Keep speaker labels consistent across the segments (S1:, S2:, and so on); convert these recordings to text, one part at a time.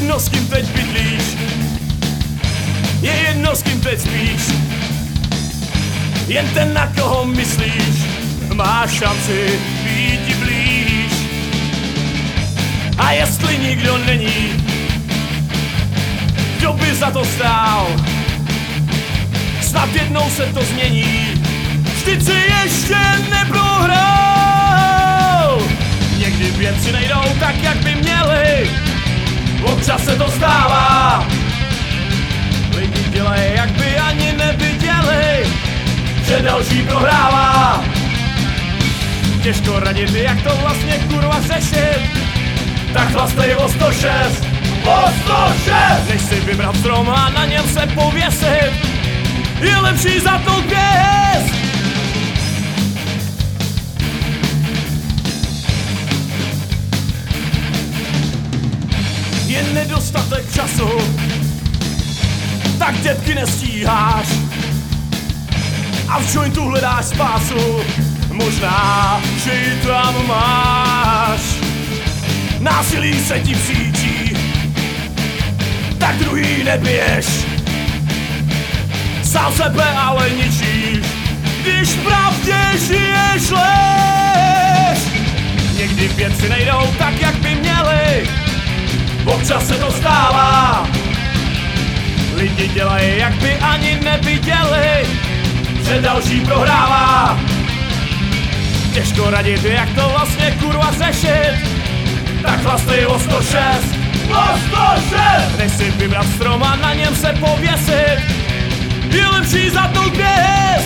S1: jedno, s kým teď bydlíš, je jedno, s kým teď spíš. Jen ten, na koho myslíš, má šanci být ti blíž. A jestli nikdo není, kdo by za to stál, snad jednou se to změní, vždyť si ještě neprohrál. Někdy věci nejdou tak, jak by měly, občas se to stává. Lidi dělají, jak by ani neviděli, že další prohrává. Těžko radit, jak to vlastně kurva řešit, tak chlastej o 106. O 106! Než si vybrat strom a na něm se pověsit, je lepší za to běz. Je nedostatek času, tak dětky nestíháš a v jointu hledáš spásu, možná, že ji tam máš. Násilí se ti příčí, tak druhý neběž, sám sebe ale ničíš, když pravdě žiješ lež. Někdy věci nejdou tak, jak by měly, občas se to stává. Lidi dělají, jak by ani neviděli, že další prohrává. Těžko radit, jak to vlastně kurva řešit, tak chlastej o 106. O 106! Než si vybrat strom a na něm se pověsit, je lepší za to běz.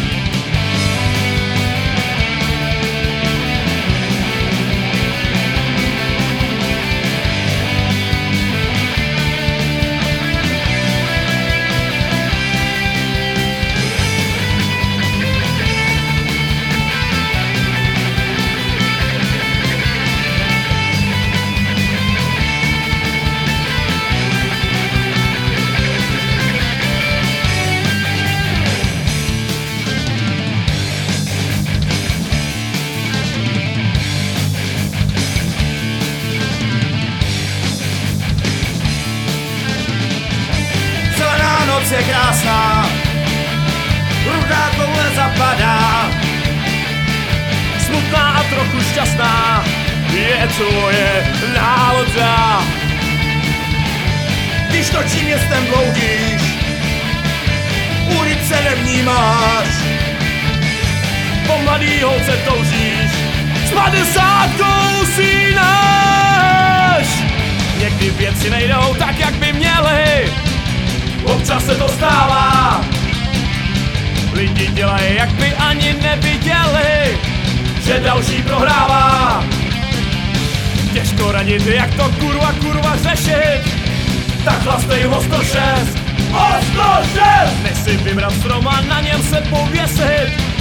S2: Noc je krásná, ruka koule zapadá,
S1: Smutná a trochu šťastná je tvoje nálada.
S2: když točí městem bloudíš, ulice nevnímáš,
S1: Po mladý holce toužíš, s 50 usínáš. Někdy věci nejdou tak, jak by měly, občas se to stává. Lidi dělají, jak by ani neviděli, že další prohrává. Těžko radit, jak to kurva řešit, tak chlastej o 106.
S2: o 106!
S1: Než si vybrat strom a na něm se pověsit,